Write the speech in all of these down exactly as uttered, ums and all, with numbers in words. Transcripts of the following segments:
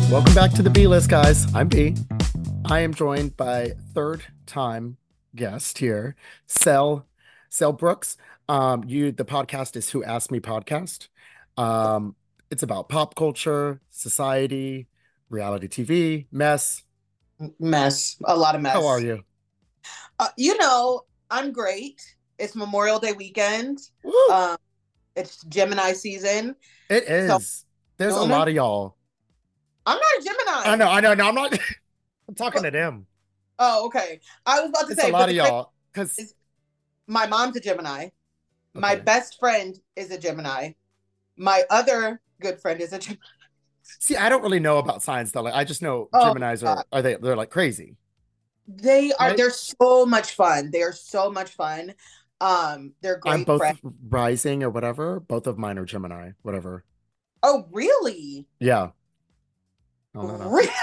Welcome back to the B List, guys. I'm B. I am joined by third time guest here, Sel Sel Brooks. Um, you the podcast is Who Asked Me Podcast. Um, it's about pop culture, society, reality T V, mess. Mess. A lot of How are mess. you? Uh, you know, I'm great. It's Memorial Day weekend. Woo! Um, it's Gemini season. It So, is. There's a no, no, lot of y'all. I'm not a I Gemini. know, I know, no, I'm not I'm talking But, to them. oh, okay. I was about to It's a say, but lot the of crazy y'all. Because is my mom's a Gemini. My okay. best friend is a Gemini. My other good friend is a Gemini. See, I don't really know about signs though. Like I just know Oh, Geminis God. are are they they're like crazy, They are, right? they're so much fun. They are so much fun. Um, they're I'm great both friends. rising or whatever. Both of mine are Gemini, whatever. Oh, really? Yeah. I don't know. Really?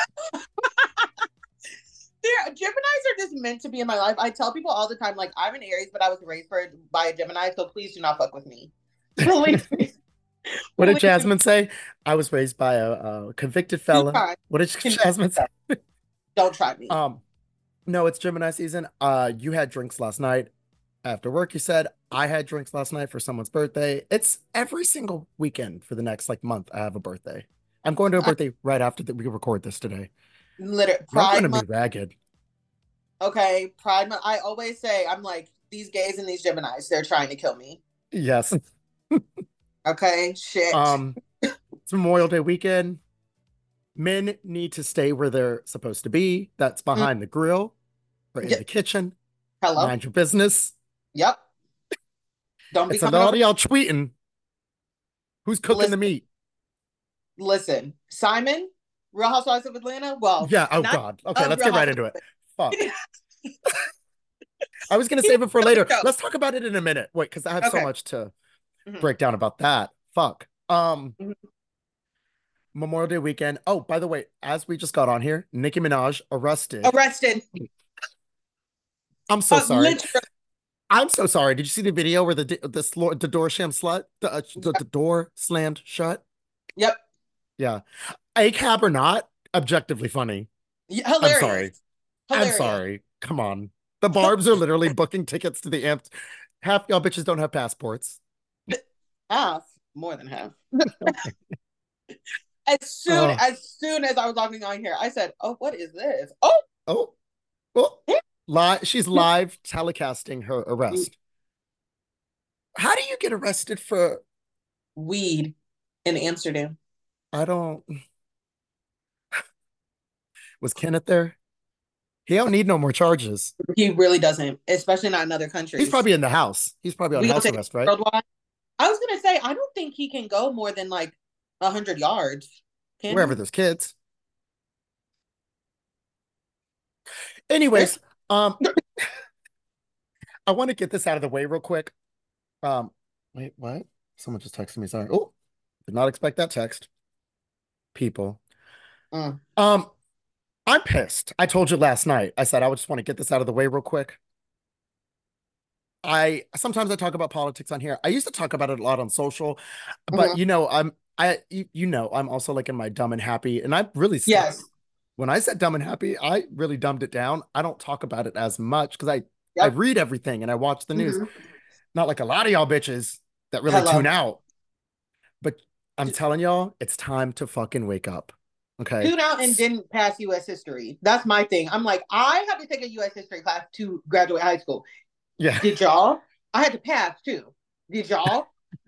They're, Geminis are just meant to be in my life. I tell people all the time, like, I'm an Aries, but I was raised for, by a Gemini, so please do not fuck with me. Please, What did please do Jasmine say? I was raised by a, a convicted two felon. times. What did Can Jasmine say? don't try me. Um, no, it's Gemini season. Uh, you had drinks last night after work, you said. I had drinks last night for someone's birthday. It's every single weekend for the next like month. I have a birthday. I'm going to a I, birthday right after that we record this today. literally, And I'm going Pride to be Month. ragged. Okay, Pride Month. I always say, I'm like, these gays and these Geminis, they're trying to kill me. Yes. Okay, shit. Um, it's Memorial Day weekend. Men need to stay where they're supposed to be. That's Mm, behind the grill or in yeah, the kitchen. hello. Mind your business. Yep. Don't be It's a coming lot over. of y'all tweeting. Who's cooking the Listen, meat? listen. Simon, Real Housewives of Atlanta. Well, Yeah. Oh not God. Okay, of let's Real get right Housewives. into it. Fuck. I was gonna He save was it for on the later. show. Let's talk about it in a minute. Wait, because I have so Okay. much to Mhm. break down about that. Fuck. Um, Mhm. Memorial Day weekend. Oh, by the way, as we just got on here, Nicki Minaj arrested. Arrested. I'm so Uh, sorry. literally. I'm so sorry. Did you see the video where the the, the, the door sham slut the, uh, the the door slammed shut? Yep. Yeah, a cab or not, objectively funny. I'm Hilarious. sorry. I'm Hilarious. sorry. Come on. The Barb's are literally booking tickets to the amp. Half y'all bitches don't have passports. Half. More than half. As soon Oh, as soon as I was logging on here, I said, "Oh, what is this? Oh, oh, oh. Live. She's live telecasting her arrest. How do you get arrested for? weed in Amsterdam." I don't. Was Kenneth there? He don't need no more charges. He really doesn't, especially not in other He's countries. probably in the house. He's probably on We gonna house take it arrest, right? worldwide. I was gonna say, I don't think he can go more than like a hundred yards. Can Wherever he? there's kids. There's Anyways, um, I want to get this out of the way real quick. Um, wait, what? Someone just texted me. Sorry. Oh, did not expect that text. People. mm, Um, I'm pissed. I told you last night. I said I would just want to get this out of the way real quick. I sometimes I talk about politics on here. I used to talk about it a lot on social, but mhm. you know, I'm I you, you know, I'm also like in my dumb and happy, and I really Yes. when I said dumb and happy, I really dumbed it down. I don't talk about it as much because I I Yep. read everything and I watch the news. Hmm. Not like a lot of y'all bitches that really tune Hello. out. But I'm telling y'all, it's time to fucking wake up. Okay. Tune out and didn't pass U S history. That's my thing. I'm like, I have to take a U S history class to graduate high school. Yeah. Did y'all? I had to pass too. Did y'all?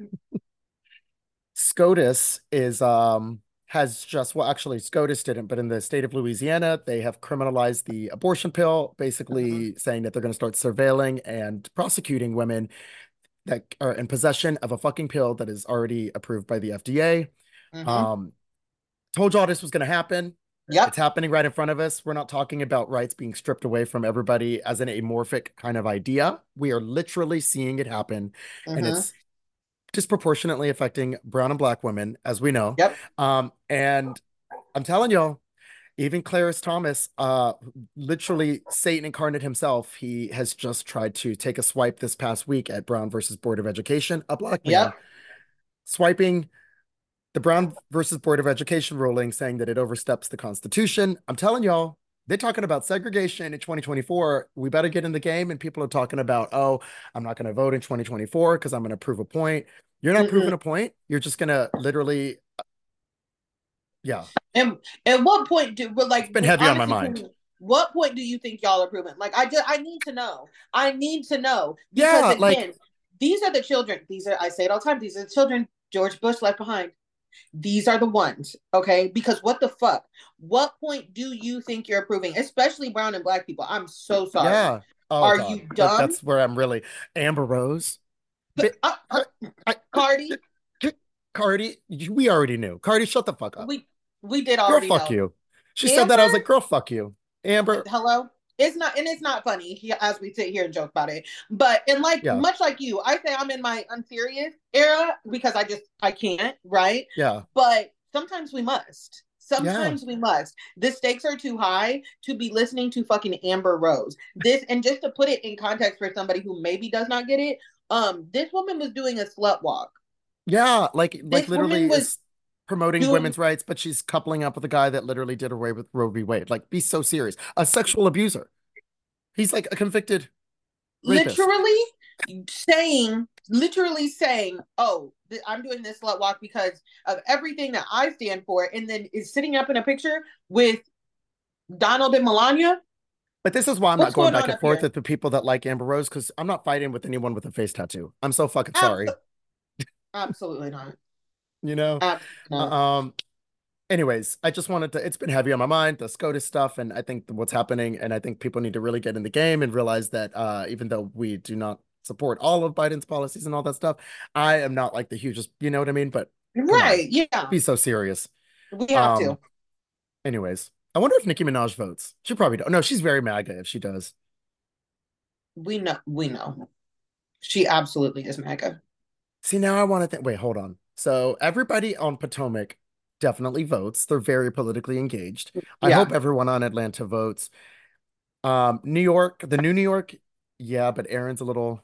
SCOTUS is um has just well actually SCOTUS didn't, but in the state of Louisiana, they have criminalized the abortion pill, Mhm. basically saying that they're going to start surveilling and prosecuting women that are in possession of a fucking pill that is already approved by the F D A. Mhm. Um, told y'all this was going to happen. It's Yep. happening right in front of us. We're not talking about rights being stripped away from everybody as an amorphic kind of idea. We are literally seeing it happen, and Mhm. it's disproportionately affecting brown and black women, as we know. Yep. Um, and I'm telling y'all, even Clarence Thomas, uh, literally Satan incarnate himself, he has just tried to take a swipe this past week at Brown versus Board of Education, a black man Yep. swiping The Brown versus Board of Education ruling saying that it oversteps the Constitution. I'm telling y'all, they're talking about segregation in twenty twenty-four. We better get in the game. And people are talking about, oh, I'm not going to vote in twenty twenty-four because I'm going to prove a point. You're not Mm-mm. proving a point. You're just going to literally, yeah. And at what point do but like It's been heavy on my honestly, mind. what point do you think y'all are proving? Like I just I need to know. I need to know because Yeah, again, like, these are the children. These are I say it all the time. These are the children George Bush left behind. These are the ones, okay? Because what the fuck? What point do you think you're approving, especially brown and black people? I'm so sorry. yeah. Oh Are God, you that dumb? that's where I'm really Amber Rose. Bi- Uh, uh, I, Cardi, Cardi, we already knew. Cardi, shut the fuck up. we we did Girl, already fuck know. you. She said that. Amber, I was like, girl, fuck you. Amber, hello. It's not, and it's not funny as we sit here and joke about it. But and like yeah, much like you, I say I'm in my unserious era because I just I can't, right? yeah, But sometimes we must. yeah. Sometimes we must. The stakes are too high to be listening to fucking Amber Rose. This and just to put it in context for somebody who maybe does not get it, um, this woman was doing a slut walk. Yeah, like like This woman literally was is promoting doing women's rights, but she's coupling up with a guy that literally did away with Roe v. Wade. Like, be so serious. A sexual abuser. He's like a convicted rapist. literally saying, literally saying, "Oh, th- I'm doing this slut walk because of everything that I stand for," and then is sitting up in a picture with Donald and Melania. But this is why I'm not What's going going back on and up forth here? with the people that like Amber Rose because I'm not fighting with anyone with a face tattoo. I'm so fucking sorry. Abso- absolutely not. You know? Absolutely Uh, not. Um, anyways, I just wanted to, it's been heavy on my mind, the SCOTUS stuff, and I think what's happening, and I think people need to really get in the game and realize that uh, even though we do not support all of Biden's policies and all that stuff, I am not like the hugest, you know what I mean? But come on, Right? Yeah, be so serious. we have Um, to. anyways, I wonder if Nicki Minaj votes. She probably don't. No, she's very MAGA if she does. We know. We know. She absolutely is mega. See, now I want to think, wait, hold on. So everybody on Potomac definitely votes. They're very politically engaged. I hope Yeah, everyone on Atlanta votes. Um, New York, the new New York, yeah, but Aaron's a little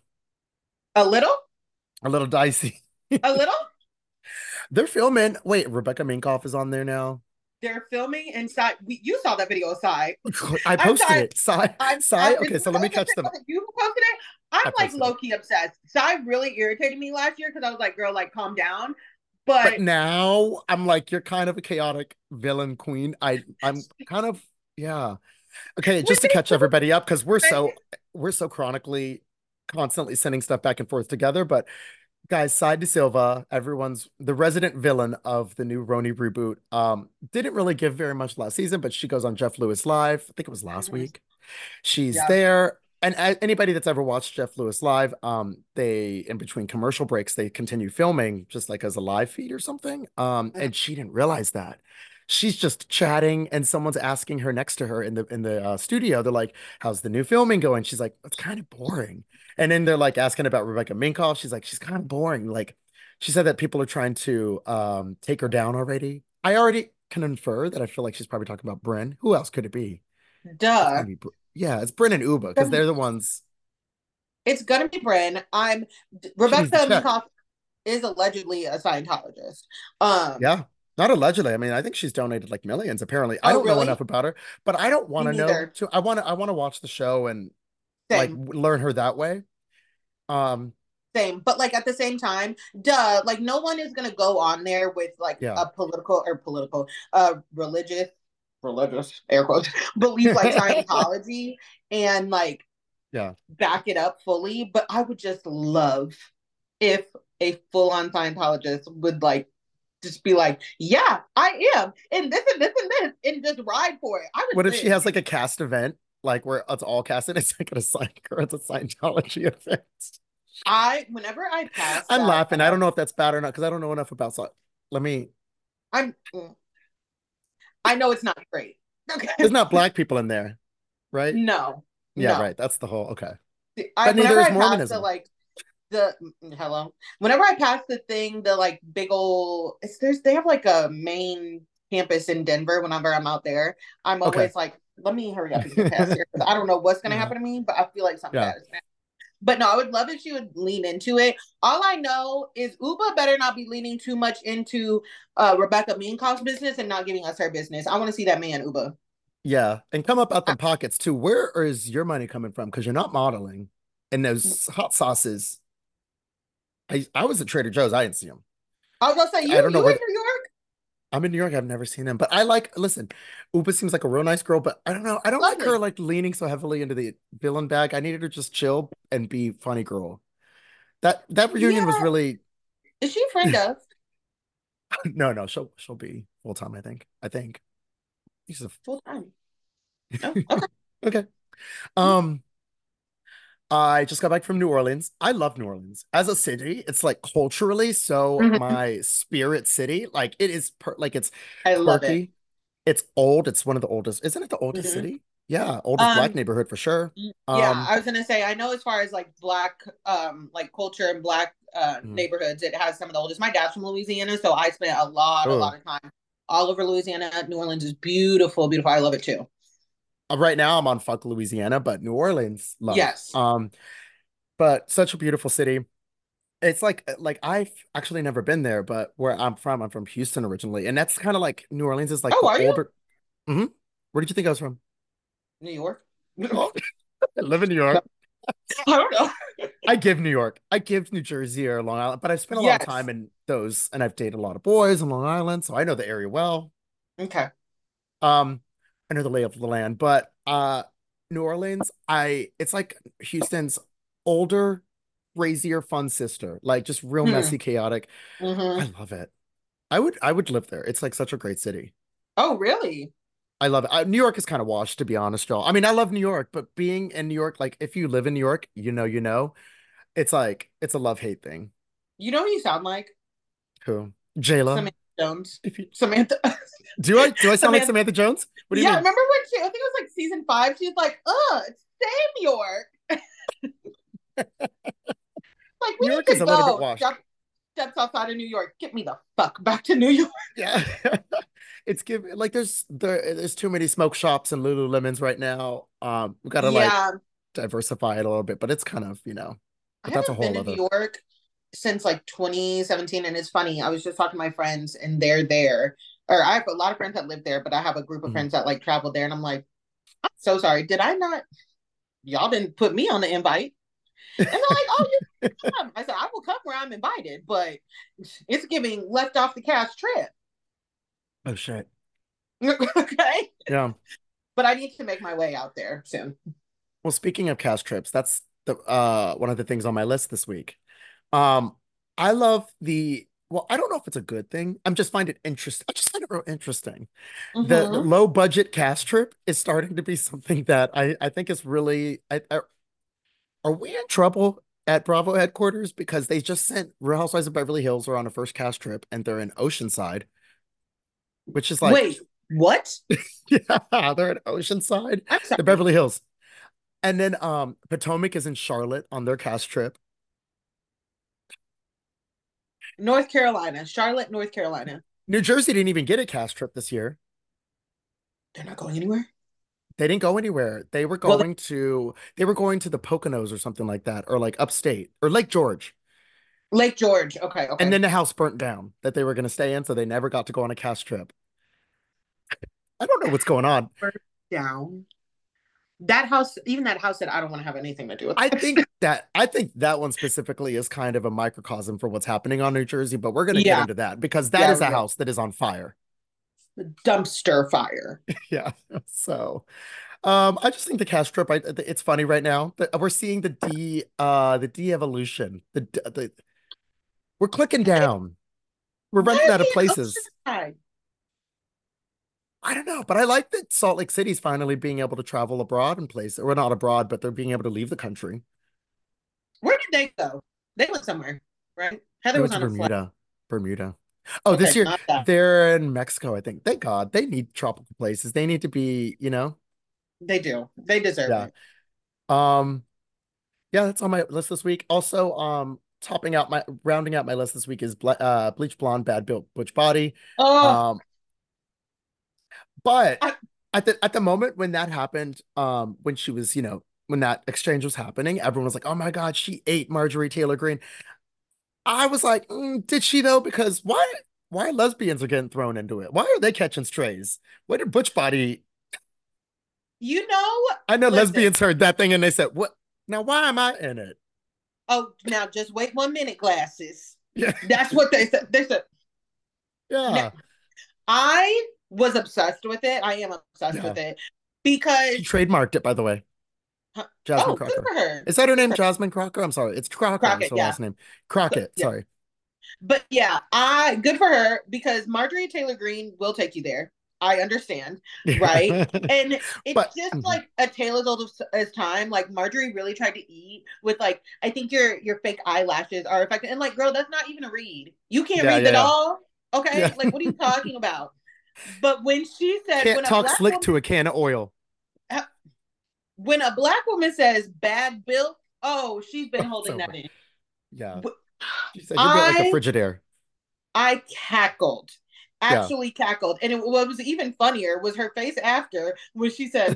a little, a little dicey. a little. They're filming. Wait, Rebecca Minkoff is on there now. They're filming inside. We, you saw that video, Sai. I I'm posted sorry. it. Sigh, I'm. sigh. I, Okay, so let me catch them. was it you who posted it? I'm I like posted low it. key obsessed. Sai really irritated me last year because I was like, "Girl, like, calm down." But But now I'm like, you're kind of a chaotic villain queen. I I'm kind of yeah. Okay, we just to catch everybody up, because we're need so we're so chronically constantly sending stuff back and forth together. But guys, Side de Silva, everyone's the resident villain of the new Roni reboot. Um, didn't really give very much last season, but she goes on Jeff Lewis Live. I think it was last to. week. She's Yeah. there. And a- anybody that's ever watched Jeff Lewis live, um, they in between commercial breaks, they continue filming just like as a live feed or something. Um, and she didn't realize that. She's just chatting, and someone's asking her next to her in the in the uh, studio. They're like, "How's the new filming going?" She's like, "It's kind of boring." And then they're like asking about Rebecca Minkoff. She's like, "She's kind of boring." Like, she said that people are trying to um take her down already. I already can infer that I feel like she's probably talking about Bryn. Who else could it be? It's Duh. gonna be Br- yeah, it's Bryn and Uba because they're the ones. It's gonna be Bryn. I'm She needs to Rebecca check. Minkoff is allegedly a Scientologist. Um. Yeah. Not allegedly. I mean, I think she's donated like millions, apparently. I Oh, don't know really? enough about her, but I don't Me want to know neither. too. I want to I want to watch the show and like Same. w- learn her that way. Um, Same. But like at the same time, duh. Like no one is gonna go on there with like yeah. a political or political, uh, religious, religious air quotes belief like Scientology and like Yeah. back it up fully. But I would just love if a full on Scientologist would like just be like, yeah, I am, and this and this and this, and just ride for it. I What would if she live. has like a cast event, like where it's all casted? It's like a sign or it's a Scientology event. I whenever I pass I'm that, laughing. I uh, don't know if that's bad or not because I don't know enough about. So let me. I'm. mm, I know it's not great. Okay. There's not black people in there, right? No, Yeah, no. right. That's the whole. Okay, I but neither whenever is I pass the Mormonism. like the mm, hello, whenever I pass the thing, the like big old, it's there's they have like a main campus in Denver. Whenever I'm out there, I'm Okay. always like, let me hurry up and get past here because I don't know what's gonna Yeah. happen to me, but I feel like something Yeah. bad is gonna happen. But no, I would love if she would lean into it. All I know is Uba better not be leaning too much into uh, Rebecca Minkoff's business and not giving us her business. I want to see that man, Uba. Yeah, and come up out the pockets too. Where is your money coming from? Because you're not modeling, and those hot sauces. I I was at Trader Joe's. I didn't see them. I was gonna say I you don't know you where in the, New York? I'm in New York. I've never seen them, but I like. Listen, Upa seems like a real nice girl, but I don't know. I don't like her Lovely. like leaning so heavily into the villain bag. I needed her to just chill and be funny girl. That that reunion was Yeah. really Is she a friend of? no, no. She'll she'll be full time. I think. I think. She's a Full time. Oh, okay. okay. Um. I just got back from New Orleans. I love New Orleans as a city. It's like culturally so Mhm. my spirit city. Like it is per like it's I love it. quirky. It's old. It's one of the oldest. Isn't it the oldest Mhm. city? Yeah, oldest black Um, neighborhood for sure. yeah, Um, I was gonna say I know as far as like black um like culture and black uh mm, neighborhoods, it has some of the oldest. My dad's from Louisiana, so I spent a lot, a oh, lot of time all over Louisiana. New Orleans is beautiful, beautiful. I love it too. uh, right now I'm on fuck Louisiana, but New Orleans love. Yes. Um, but such a beautiful city. It's like like I've actually never been there, but where I'm from, I'm from Houston originally, and that's kind of like New Orleans is like Oh, the are you? older. Mhm. Where did you think I was from? New York? Oh, I live in New York. I don't know. I give New York. I give New Jersey or Long Island, but I've spent a lot of Yes. time in those, and I've dated a lot of boys in Long Island, so I know the area well. Okay. Um, I know the lay of the land, but uh, New Orleans, I it's like Houston's older, crazier, fun sister, like just real Hmm. messy, chaotic. I Hmm. love it. I would I would live there. It's like such a great city. Oh, really? I love it. I, New York is kind of washed, to be honest, Joel. I mean, I love New York, but being in New York, like if you live in New York, you know, you know, it's like it's a love-hate thing. You know who you sound like? Who? Jayla. Samantha Jones. If you Samantha. do I do I sound like Samantha. Samantha Jones? What do you Yeah, mean? remember when she, I think it was like season five, she's like, ugh, it's Sam York. Like, New we York need is to a little bit go. washed. Step, steps outside of New York. Get me the fuck back to New York. Yeah. It's give like there's there there's too many smoke shops and Lululemons right now. Um, we gotta like Yeah. diversify it a little bit, but it's kind of, you know, I but that's a haven't been whole to New other. York since like twenty seventeen. And it's funny. I was just talking to my friends and they're there. Or I have a lot of friends that live there, but I have a group of Mhm. friends that like travel there. And I'm like, I'm so sorry. Did I not? Y'all didn't put me on the invite. And they're like, oh, you come. I said, I will come where I'm invited, but it's giving left off the cash trip. Oh shit. Okay. Yeah. But I need to make my way out there soon. Well, speaking of cast trips, that's the uh one of the things on my list this week. Um, I love the well, I don't know if it's a good thing. I'm just find it interesting. I just find it real interesting. The the Mm-hmm. low budget cast trip is starting to be something that I I think is really I, I are we in trouble at Bravo headquarters because they just sent Real Housewives of Beverly Hills are on a first cast trip and they're in Oceanside, which is like Wait, what? yeah, they're in Oceanside, I'm the sorry. Beverly Hills. And then um Potomac is in Charlotte on their cast trip. North Carolina, Charlotte, North Carolina. New Jersey didn't even get a cast trip this year. They're not going anywhere. They didn't go anywhere. They were Well, going to they were going to the Poconos or something like that, or like upstate or Lake George. Lake George. Okay, And okay. then the house burnt down that they were going to stay in, so they never got to go on a cast trip. I don't know what's going on. Down. That house, even that house said, I don't want to have anything to do with I it. think that I think that one specifically is kind of a microcosm for what's happening on New Jersey, but we're going to get Yeah, into that because that yeah, is a yeah. house that is on fire. Dumpster fire. Yeah. So, um, I just think the cast trip, I, it's funny right now that we're seeing the de uh the de-evolution. The the we're clicking down. We're Why running are out of they places. in Oceanside? I don't know, but I like that Salt Lake City's finally being able to travel abroad and place, or not abroad, but they're being able to leave the country. Where did they go? They went somewhere, right? They Heather was went to on a flight. Bermuda. Bermuda. Oh, this Okay, year not that. they're in Mexico, I think. Thank God. They need tropical places. They need to be, you know, They do. They deserve yeah. it. Um, yeah, that's on my list this week. Also, um, topping out my rounding out my list this week is Ble uh Bleach Blonde, Bad Built Butch Body. Oh, Um, but I, at the at the moment when that happened, um, when she was, you know, when that exchange was happening, everyone was like, "Oh my God, she ate Marjorie Taylor Greene." I was like, mm, "Did she though?" Because why? Why lesbians are getting thrown into it? Why are they catching strays? Where did Butch Body? You know, I know listen. lesbians heard that thing and they said, "What? Now why am I in it?" Oh, now just wait one minute, glasses. Yeah, That's what they said. They said. Now, yeah, I was obsessed with it. I am obsessed yeah. with it She because trademarked it, by the way. Jasmine oh, good Crocker. for her. Is that her Good name? for Jasmine Crocker? I'm sorry. It's Crocker is Crockett, her yeah. last name. Crockett. Yeah. Sorry. But yeah, I good for her because Marjorie Taylor Greene will take you there. I understand, right? And it's But just mhm. like a tale as old as, as time. Like Marjorie really tried to eat with like I think your your fake eyelashes are affected. And like, girl, that's not even a read. You can't Yeah, read yeah, at yeah. all. Yeah. Okay, like what are you talking about? But when she said Can't when a talk black slick woman to a can of oil. when a black woman says bad built, oh, she's been It's holding that over. in. Yeah. She said you're built like a I Frigidaire. I cackled, Yeah. actually cackled. And it, what was even funnier was her face after when she said,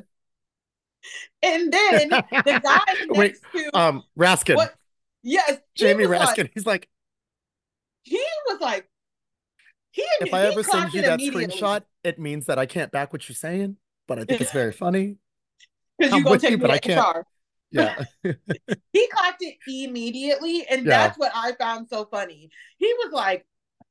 and then the guy Wait, next to um, Raskin. what? Yes, he Jamie was like, Raskin. He's like, he was like, he if I he ever send clocked you it that immediately screenshot, it means that I can't back what you're saying, but I think it's very funny. because I'm you're gonna with you, take me but I to can't. H R. Yeah. He clocked it immediately, and Yeah. that's what I found so funny. He was like,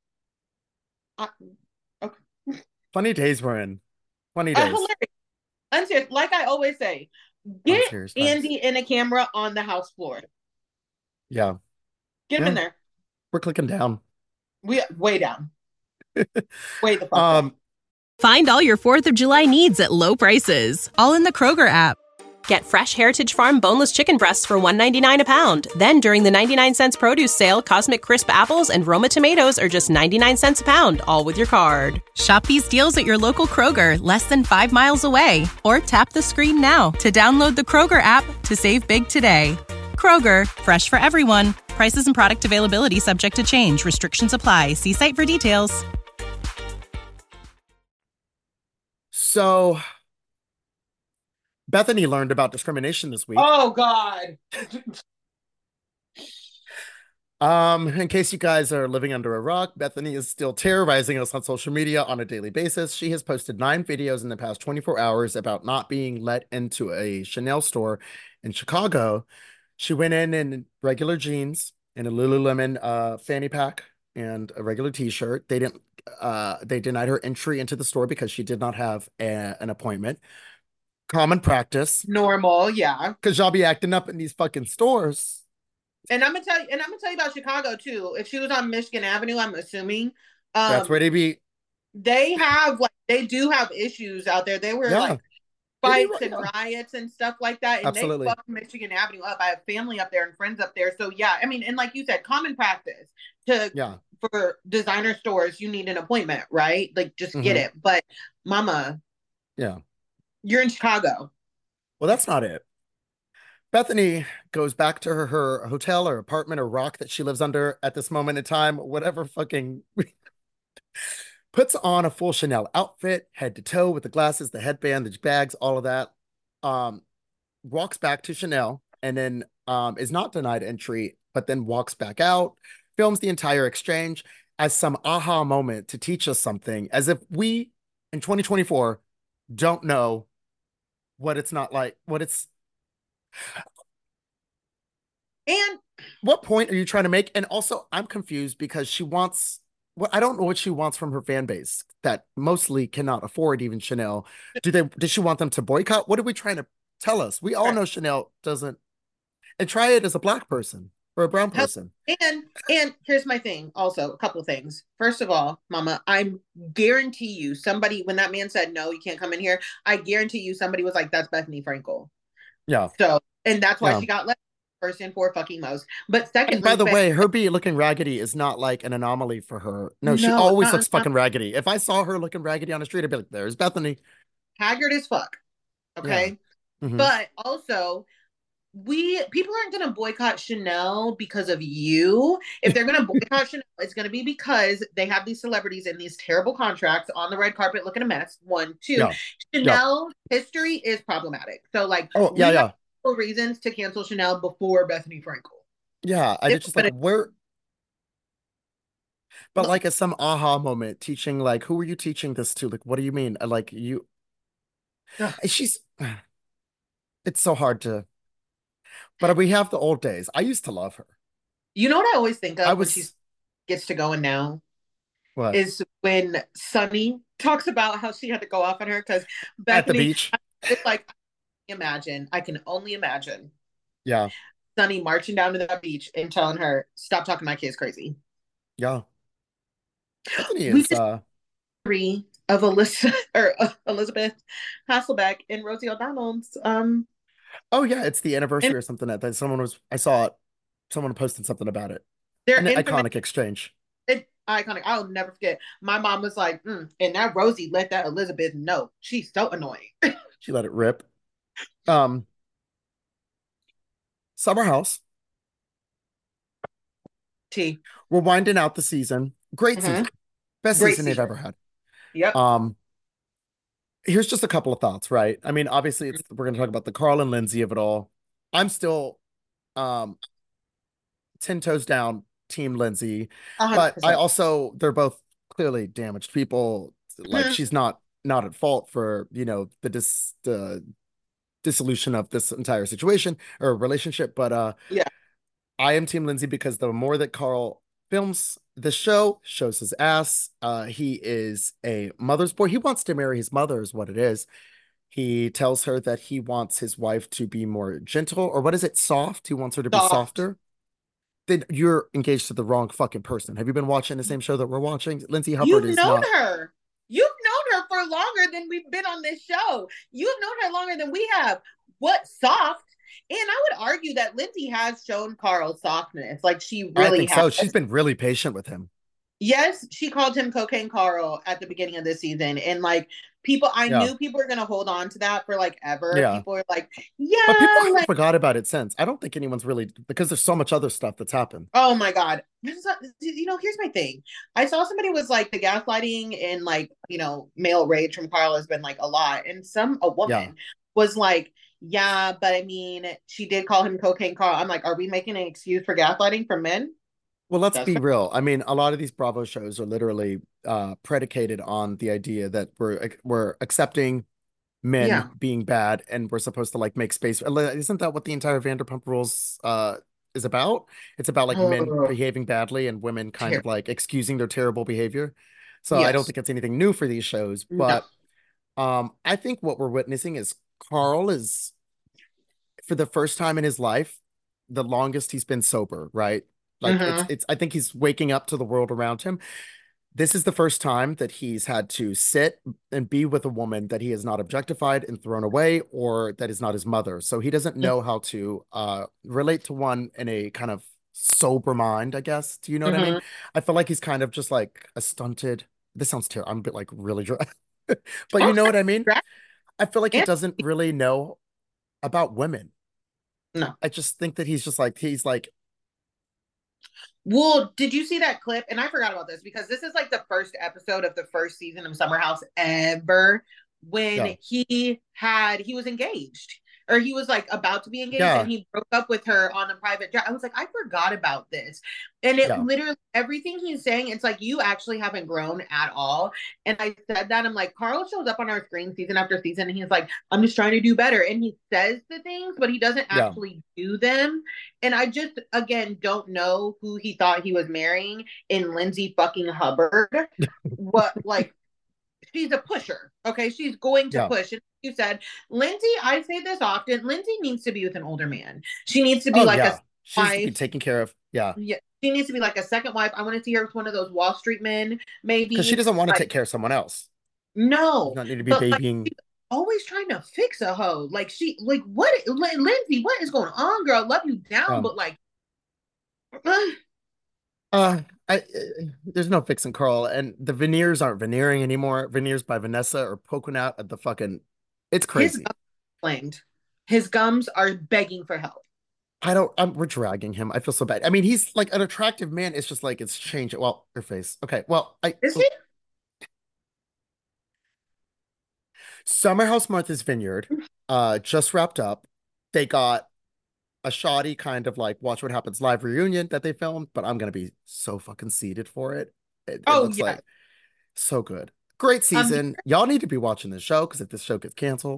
I, okay. Funny days we're in. Funny uh, days. hilarious. Unserious. Like I always say, get Unserious times. Andy in a camera on the house floor. Yeah. Get him in Yeah. there. We're clicking down. We way down. Way the fuck down. Um, Find all your fourth of July needs at low prices, all in the Kroger app. Get fresh Heritage Farm boneless chicken breasts for one ninety-nine a pound. Then, during the ninety-nine cents produce sale, Cosmic Crisp apples and Roma tomatoes are just ninety-nine cents a pound, all with your card. Shop these deals at your local Kroger, less than five miles away. Or tap the screen now to download the Kroger app to save big today. Kroger, fresh for everyone. Prices and product availability subject to change. Restrictions apply. See site for details. so Bethany learned about discrimination this week. Oh God. Um, in case you guys are living under a rock, Bethany is still terrorizing us on social media on a daily basis. She has posted nine videos in the past twenty-four hours about not being let into a Chanel store in Chicago. She went in in regular jeans and a Lululemon uh, fanny pack and a regular t-shirt. They didn't uh, they denied her entry into the store because she did not have a, an appointment. Common practice, Normal, yeah. because y'all be acting up in these fucking stores. And I'm gonna tell you, and I'm gonna tell you about Chicago too. If she was on Michigan Avenue, I'm assuming, That's um, where they be. they have like they do have issues out there. They were Yeah, like they be. fights and Yeah, riots and stuff like that, and they absolutely. fucked Michigan Avenue up. I have family up there and friends up there, so yeah. I mean, and like you said, common practice to Yeah. for designer stores, you need an appointment, right? Like just get Hmm. it. But Mama, Yeah. you're in Chicago. Well, that's not it. Bethany goes back to her, her hotel or apartment or rock that she lives under at this moment in time, whatever fucking puts on a full Chanel outfit, head to toe with the glasses, the headband, the bags, all of that. Um, walks back to Chanel and then um is not denied entry, but then walks back out, films the entire exchange as some aha moment to teach us something, as if we in twenty twenty-four don't know what it's not like, what it's And what point are you trying to make? And also, I'm confused because she wants what I don't know what she wants from her fan base that mostly cannot afford even Chanel. Do they does she want them to boycott? What are we trying to tell us? We all know Chanel doesn't, and try it as a black person or a brown person. and and here's my thing. Also, a couple of things. First of all, Mama, I guarantee you, somebody when that man said no, you can't come in here. I guarantee you, somebody was like, "That's Bethany Frankel." Yeah. So, and that's why Yeah. she got left first and four fucking most. But And secondly, by the fa- way, her be looking raggedy is not like an anomaly for her. No, she no, it's always not, looks it's not fucking raggedy. If I saw her looking raggedy on the street, I'd be like, there's Bethany. haggard as fuck. Yeah. Okay, Hmm. but also we people aren't going to boycott Chanel because of you. If they're going to boycott Chanel, it's going to be because they have these celebrities in these terrible contracts on the red carpet looking a mess. One, two, Yeah. Yeah. Chanel history is problematic. So like Oh, yeah, we have yeah. multiple reasons to cancel Chanel before Bethany Frankel. Yeah, I It just like would where, but have like as some aha moment teaching, like, who are you teaching this to? Like, what do you mean? Uh, Like you, she's, it's so hard to, but we have the old days. I used to love her. You know what I always think I of when she was, gets to going now what, is when Sunny talks about how she had to go off on her because at the Bethany, beach. it's like, imagine, I can only imagine Yeah, Sunny marching down to the beach and telling her, stop talking my kids crazy. yeah. Bethany We is, just uh, three of Alyssa or uh, Elizabeth Hasselbeck and Rosie O'Donnell's um oh yeah, it's the and anniversary or something that, that someone was, I saw it, someone posted something about it. their An infamous iconic exchange. it, iconic. I'll never forget. My mom was like, mm, and that Rosie let that Elizabeth know. She's so annoying. She let it rip. Um, Summer House. T. We're winding out the season. Great Mm-hmm. season. Best Great season they've season. ever had. Yep. Um, here's just a couple of thoughts, right? I mean, obviously it's we're gonna talk about the Carl and Lindsay of it all. I'm still um ten toes down team Lindsay, A hundred but I percent. also they're both clearly damaged people. Like Mhm. she's not not at fault for, you know, the dis the dissolution of this entire situation or relationship, but uh Yeah. I am Team Lindsay because the more that Carl films the show, shows his ass. Uh, he is a mother's boy. He wants to marry his mother, is what it is. He tells her that he wants his wife to be more gentle, or what is it, soft? He wants her to be Soft. softer. Then you're engaged to the wrong fucking person. Have you been watching the same show that we're watching? Lindsay Hubbard You've is known not. her. You've known her for longer than we've been on this show. You've known her longer than we have. What soft? And I would argue that Lindsay has shown Carl softness. Like she I really think so. She's has. been really patient with him. Yes, she called him Cocaine Carl at the beginning of this season. And like people, I Yeah. knew people were going to hold on to that for like ever. Yeah. People are like, But people yeah, kind of like, forgot about it since. I don't think anyone's really, because there's so much other stuff that's happened. oh my God. You know, here's my thing. I saw somebody was like, the gaslighting and like, you know, male rage from Carl has been like a lot. And some, a Yeah. woman was like, yeah, but I mean, she did call him Cocaine Carl. I'm like, are we making an excuse for gaslighting for men? Well, let's That's be fair. real. I mean, a lot of these Bravo shows are literally uh, predicated on the idea that we're we're accepting Yeah. men being bad, and we're supposed to like make space. Isn't that what the entire Vanderpump Rules uh, is about? It's about like men Oh, behaving badly and women kind of terrible. like excusing their terrible behavior. So I don't Yes. think it's anything new for these shows, No. but um, I think what we're witnessing is Carl is for the first time in his life, the longest he's been sober, right? Like it's Mm-hmm. it's I think he's waking up to the world around him. This is the first time that he's had to sit and be with a woman that he has not objectified and thrown away or that is not his mother. So he doesn't know how to uh relate to one in a kind of sober mind, I guess. Do you know what I mean? Mm-hmm. I feel like he's kind of just like a stunted. This sounds terrible. I'm a bit like really dry. But you Oh, know what I mean? right. I feel like he And doesn't really know about women. no. I just think that he's just like he's like Well, did you see that clip? And I forgot about this because this is like the first episode of the first season of Summer House ever yeah, when he had he was engaged or he was like about to be engaged and yeah, he broke up with her on a private jet. I was like, I forgot about this. And it yeah, literally everything he's saying, it's like you actually haven't grown at all. And I said that I'm like, Carl shows up on our screen season after season and he's like, I'm just trying to do better. And he says the things, but he doesn't yeah. actually do them. And I just again don't know who he thought he was marrying in Lindsay fucking Hubbard. What like she's a pusher. Okay. She's going to Yeah. push. And you said, Lindsay, I say this often, Lindsay needs to be with an older man. She needs to be Oh like a yeah. She needs to be wife. taken care of. Yeah. Yeah. She needs to be like a second wife. I want to see her with one of those Wall Street men, Because she maybe. doesn't want to Like, take care of someone else. Does no. not need to be But like babying. she's always trying to fix a hoe. Like she like what Lindsay, what is going on, girl? Love you down, Um but like uh I uh, there's no fixing Carl, and the veneers aren't veneering anymore. Veneers by Vanessa are poking out at the fucking it's his crazy. gums are inflamed. His gums are begging for help. I don't I'm we're dragging him. I feel so bad. I mean, he's like an attractive man. It's just like it's changed. Well, your face. Okay. Well, I Is he? Summer House Martha's Vineyard uh just wrapped up. they got a shoddy kind of like Watch What Happens live reunion that they filmed, but I'm gonna be so fucking seated for it. It, it Oh looks yeah. like so good. Great Um, season. Y'all need to be watching this show because if this show gets canceled,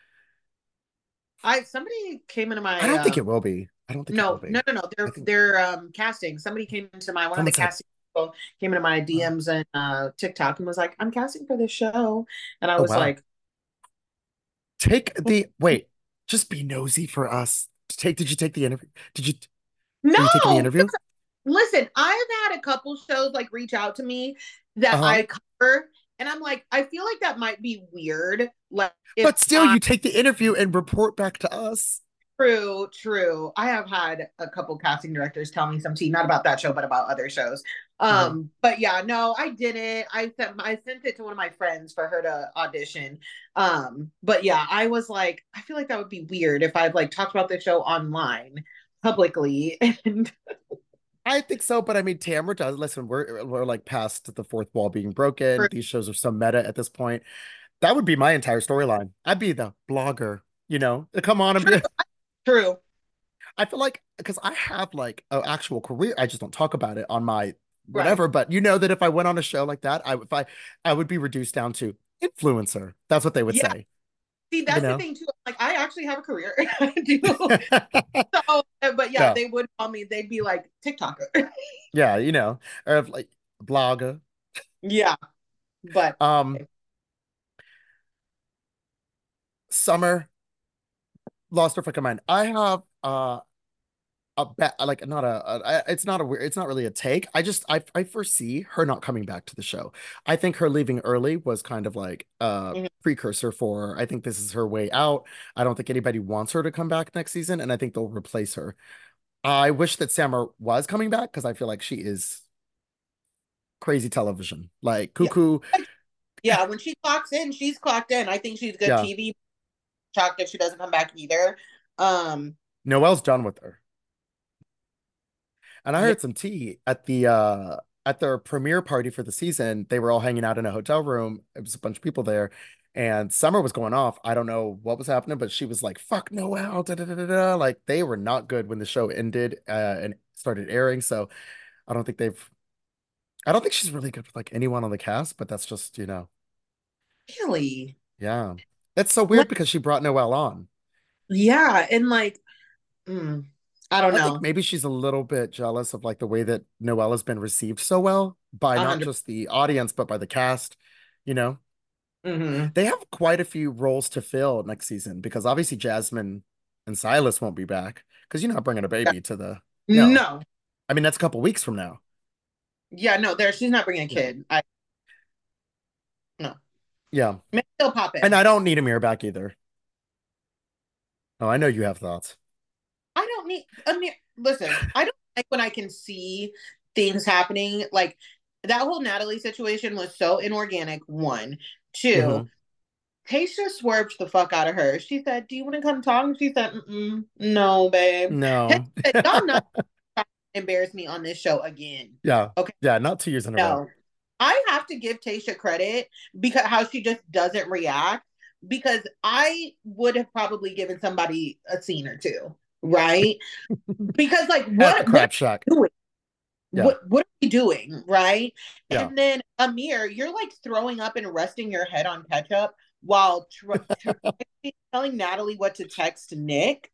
I somebody came into I my don't think um it will be. I don't think it will no be. no no no I they're think they're um casting. Somebody came into my one of the someone said, casting people came into my oh, D Ms and uh TikTok and was like, I'm casting for this show. And I oh was wow. like, Take the wait, just be nosy for us. Take did you take the interview? Did you Are you taking the no, interview? listen, I've had a couple shows like reach out to me that Uh-huh. I cover, and I'm like, I feel like that might be weird. Like if But still, I you take the interview and report back to us. true, true. I have had a couple casting directors tell me some tea, not about that show, but about other shows. Mhm. Um, but yeah, no, I didn't. I sent I sent it to one of my friends for her to audition. Um, but yeah, I was like, I feel like that would be weird if I've like talked about the show online publicly and I think so, but I mean, Tamra does. Listen, we're we're like past the fourth wall being broken. These shows are so meta at this point. That would be my entire storyline. I'd be the blogger, you know. Come on and true, be. true. I feel like because I have like an actual career, I just don't talk about it on my Right. whatever. But you know that if I went on a show like that, I if I I would be reduced down to influencer. That's what they would Yeah. say, See, you that's the know. thing too. Like, I actually have a career. I do. So, but yeah, Yeah, they would call me. They'd be like TikToker. yeah, you know, or if, like blogger. Yeah, but Um, Summer lost her fucking mind. I have uh a bet like not a, a it's not a weird it's not really a take. I just I I foresee her not coming back to the show. I think her leaving early was kind of like a mhm. precursor for I think this is her way out. I don't think anybody wants her to come back next season, and I think they'll replace her. I wish that Summer was coming back because I feel like she is crazy television. Like Yeah, cuckoo. yeah. When she clocks in, she's clocked in. I think she's good Yeah. T V. Shocked if she doesn't come back either. Um, Noelle's done with her. And I yeah, heard some tea at the uh at their premiere party for the season. They were all hanging out in a hotel room. It was a bunch of people there. And Summer was going off. I don't know what was happening, but she was like, fuck Noelle. Da, da, da, da, da. Like they were not good when the show ended uh, and started airing. So I don't think they've I don't think she's really good with like anyone on the cast, but that's just, you know, really. yeah. That's so Like, weird because she brought Noelle on. yeah, and like, mm, I don't I think know. maybe she's a little bit jealous of like the way that Noelle has been received so well by A not hundred. just the audience, but by the cast. You know, Mm-hmm. they have quite a few roles to fill next season because obviously Jasmine and Silas won't be back because you're not bringing a baby to the, no. No. I mean, that's a couple weeks from now. Yeah, no. There, she's not bringing a Yeah. kid. I no. Yeah. Maybe they'll pop And in. I don't need Amir back either. Oh, I know you have thoughts. I don't need. I mean, listen. I don't like when I can see things happening. Like that whole Natalie situation was so inorganic. One, Hmm. two. Tayshia swerved the fuck out of her. She said, "Do you want to come talk?" And she said, Mm-mm, "No, babe." Tayshia No. said, "Y'all not trying to embarrass me on this show again." Yeah. Okay, Yeah. Not two years in a row. no. I have to give Tayshia credit because how she just doesn't react. Because I would have probably given somebody a scene or two, right? Because like, At the what what crap shack. are you doing? Yeah. What what are you doing, right? Yeah. And then Amir, you're like throwing up and resting your head on ketchup while tr- tr- telling Natalie what to text Nick.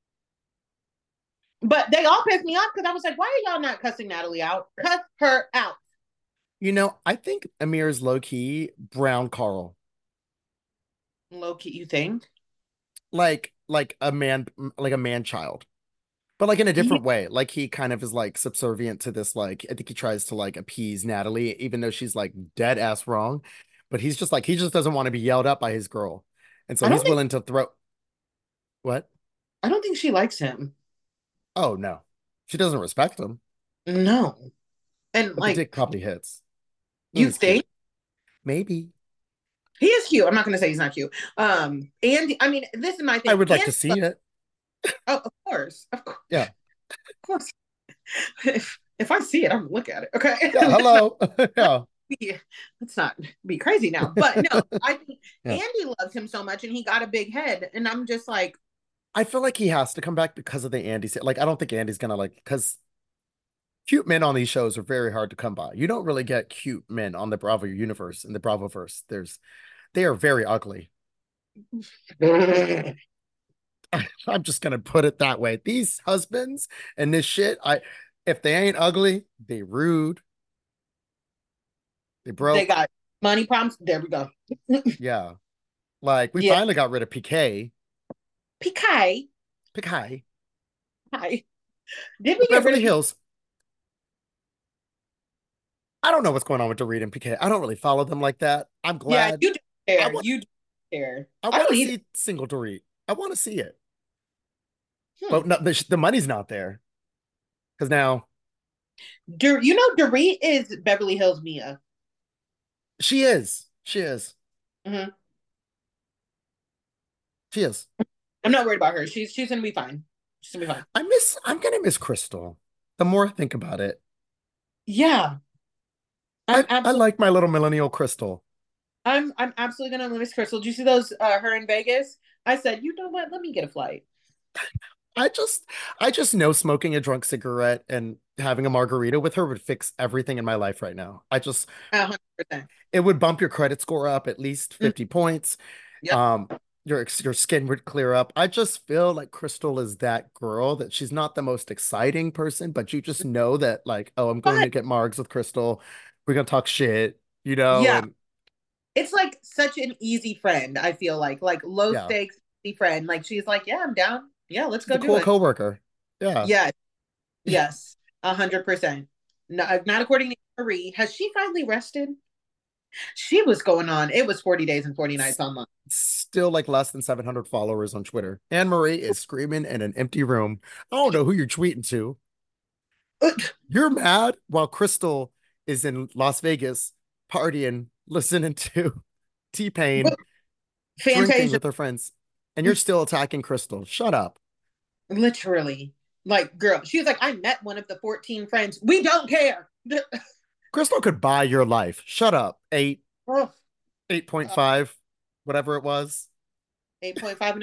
But they all pissed me off because I was like, why are y'all not cussing Natalie out? Cuss her out. You know, I think Amir's low key brown Carl. Low key, you think? Like like a man like a man child. But like in a Yeah, different way. Like he kind of is like subservient to this like I think he tries to like appease Natalie even though she's like dead ass wrong. But he's just like he just doesn't want to be yelled at by his girl. And so I don't he's think willing to throw what? I don't think she likes him. Oh no. She doesn't respect him. No. And But the like, dick probably hits. And you he's cute. think Maybe. he is cute. I'm not gonna say he's not cute. Um, and I mean, this is my I thing. would like And to see it. oh, of course, of course, Yeah. of course. If, if I see it, I'm gonna look at it. Okay. Yeah, let's not hello. Yeah. be let's not be crazy now. But no, I think Yeah. Andy loves him so much and he got a big head. And I'm just like, I feel like he has to come back because of the Andy. se- Like, I don't think Andy's gonna like because cute men on these shows are very hard to come by. You don't really get cute men on the Bravo universe in the Bravoverse. There's they are very ugly. I'm just gonna put it that way. These husbands and this shit, I if they ain't ugly, they rude, they They broke. got money problems. There we go. Yeah. Like we Yeah. finally got rid of P K. P K. P K. Hi. Did we get rid Beverly of Hills. I don't know what's going on with Dorit and P K. I don't really follow them like that. I'm Yeah, glad. you do I care. want You do care. I I want don't to either. see single Dorit. I want to see it. Hmm. But no, the, the money's not there. Because now Dur- you know, Dorit is Beverly Hills Mia. she is. She is. Mhm. She is. I'm not worried about her. She's she's gonna be fine. She's gonna be fine. I miss I'm gonna miss Crystal. The more I think about it. Yeah, I'm I, I absolutely. like my little millennial Crystal. I'm I'm absolutely gonna miss Crystal. Did you see those? Uh, her in Vegas. I said, you know what? Let me get a flight. I just I just know smoking a drunk cigarette and having a margarita with her would fix everything in my life right now. I just A hundred percent. it would bump your credit score up at least Mm, fifty points. Yep. Um your your skin would clear up. I just feel like Crystal is that girl that she's not the most exciting person, but you just know that like, oh, I'm going But to get margs with Crystal. We're gonna talk shit, you know, yeah, and it's like such an easy friend. I feel like like low yeah, stakes easy friend. Like she's like, yeah, I'm down. Yeah, let's she's go a do cool it. coworker. Yeah. Yes, yes, a hundred percent. Not not according to Marie. Has she finally rested? She was going on. It was forty days and forty nights online. Still like less than seven hundred followers on Twitter. Anne Marie is screaming in an empty room. I don't know who you're tweeting to. You're mad while Crystal is in Las Vegas partying, listening to T-Pain, drinking Fantasia, with her friends, and you're still attacking Crystal. Shut up. literally. Like, girl, she was like, I met one of the fourteen friends. We don't care. Crystal could buy your life. Shut up. Eight, Oh, eight point uh, five, whatever it was. eight point five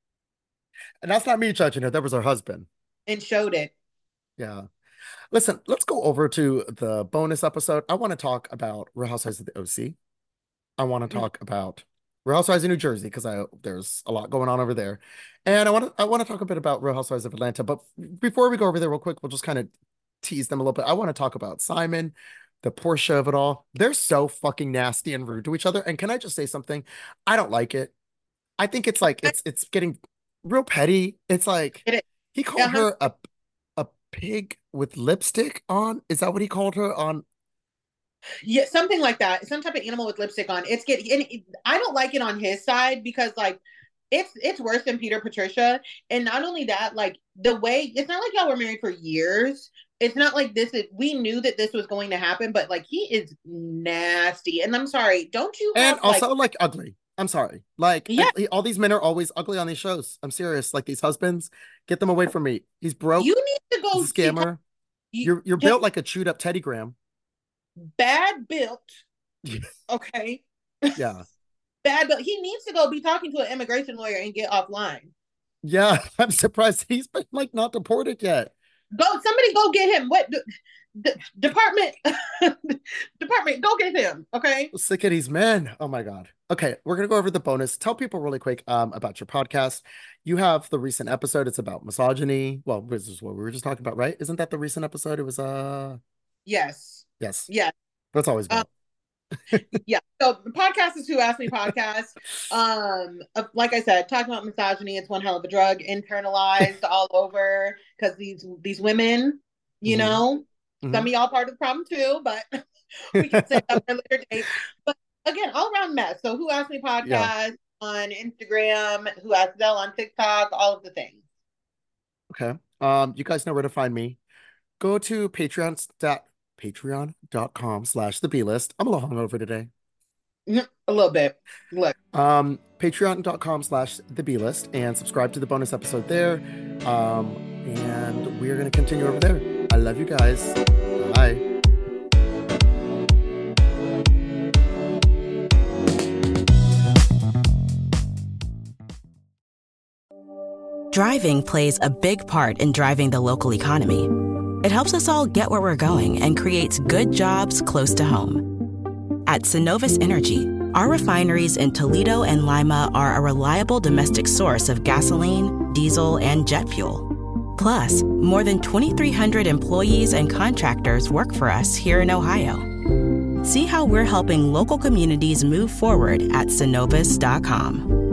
And that's not me judging her. That was her husband. and showed it. Yeah. Listen, let's go over to the bonus episode. I want to talk about Real Housewives of the O C. I want to Mm, talk about Real Housewives of New Jersey because I there's a lot going on over there, and I want to I want to talk a bit about Real Housewives of Atlanta. But before we go over there, real quick, we'll just kind of tease them a little bit. I want to talk about Simon, the Portia of it all. They're so fucking nasty and rude to each other. And can I just say something? I don't like it. I think it's like it's it's getting real petty. It's like It is. he Yeah, called hun- her a a pig with lipstick on. Is that what he called her on? yeah, something like that. Some type of animal with lipstick on. It's getting. And it- I don't like it on his side because like it's it's worse than Peter Patricia. And not only that, like the way it's not like y'all were married for years. It's not like this is we knew that this was going to happen, but like he is nasty. And I'm sorry, don't you And have like also like ugly. I'm sorry. Like yeah, I- all these men are always ugly on these shows. I'm serious. Like these husbands, get them away from me. He's broke. you need to go He's a see scammer. you, You're you're just built like a chewed up Teddy Graham. bad built. Okay. Yeah. Bad built. He needs to go be talking to an immigration lawyer and get offline. Yeah. I'm surprised he's been like not deported yet. Go, somebody go get him. What d- department? Department, go get him. Okay. Sick of these men. Oh my God. Okay, we're gonna go over the bonus. Tell people really quick um about your podcast. You have the recent episode. It's about misogyny. Well, this is what we were just talking about, right? Isn't that the recent episode? It was uh Yes. yes. Yes. That's always Um, about. yeah. So the podcast is Who Asked Me Podcast. Um, uh, like I said, talking about misogyny, it's one hell of a drug, internalized all over because these these women, you Mhm. know, Mhm. some of y'all part of the problem too, but we can say that for a later date. But again, all around mess. So Who Asked Me Yeah. Podcast on Instagram, Who Asked Zell on TikTok, all of the things. Okay. Um, you guys know where to find me. Go to Patreon dot patreon.com slash the B list. I'm a little hungover today. Mhm, a little bit. Look, Um, patreon.com slash the B list and subscribe to the bonus episode there. Um, and we're gonna continue over there. I love you guys. Bye. Driving plays a big part in driving the local economy. It helps us all get where we're going and creates good jobs close to home. At Synovus Energy, our refineries in Toledo and Lima are a reliable domestic source of gasoline, diesel, and jet fuel. Plus, more than twenty-three hundred employees and contractors work for us here in Ohio. See how we're helping local communities move forward at Synovus dot com.